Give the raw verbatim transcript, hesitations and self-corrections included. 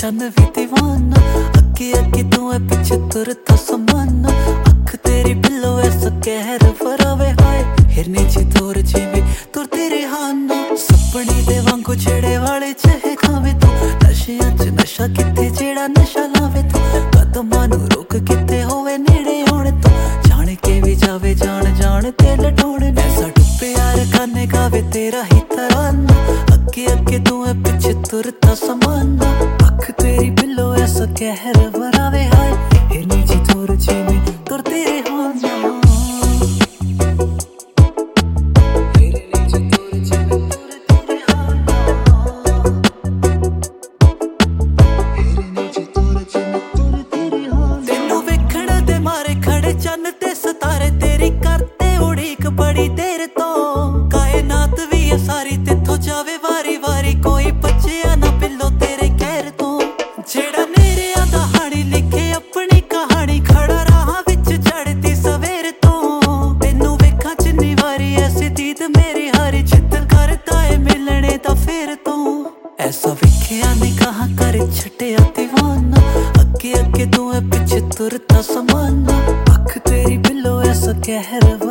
चन्न भी दीवाना, अगे अगे तू है पीछे तुरता समाना। अख तेरी बिल्लो ऐसा कहर फरावे हाय, हिरनी जी तोर जीवे तुर तेरे हाना। सपनी दे वांगू छेड़े वाले चहे खावे तू, नशियां च नशा किते जेड़ा नशा लावे तू। कदमां नू रोक किते होवे नेड़े आउण तू, जान के भी जावे जान जान ते लटोण। ऐसा डुबे यार खाने गावे तेरा ही तराना, अगे अगे तू है पीछे तुरता समाना। अख तेरी बिल्लो ऐसा कहर वरावे हाय, हिरनी जी तोर जीवे तुर तेरे हाना। तेनू वेखण दे मारे खड़े चन्न ते सितारे, तेरी करते उड़ीक बड़ी देर तो। कायनात भी है सारी तेथों जावे वारी वारी, कोई बचिया ना बिल्लो तेरे कहर तो। जेड़ा नेरिया दा हानी लिखे अपनी कहानी, खड़ा राह विच चढ़ती सवेर तो। तेनू वेखां जिन्नी वारी ऐसी दीद मेरी हारी, जिद करदा है मिलने दा फेर तो। ऐसा वेखिया निगाह कर छटिया दीवाना, अगे अगे तू है पीछे तुरता समाना। अख तेरी बिल्लो ऐसा कहर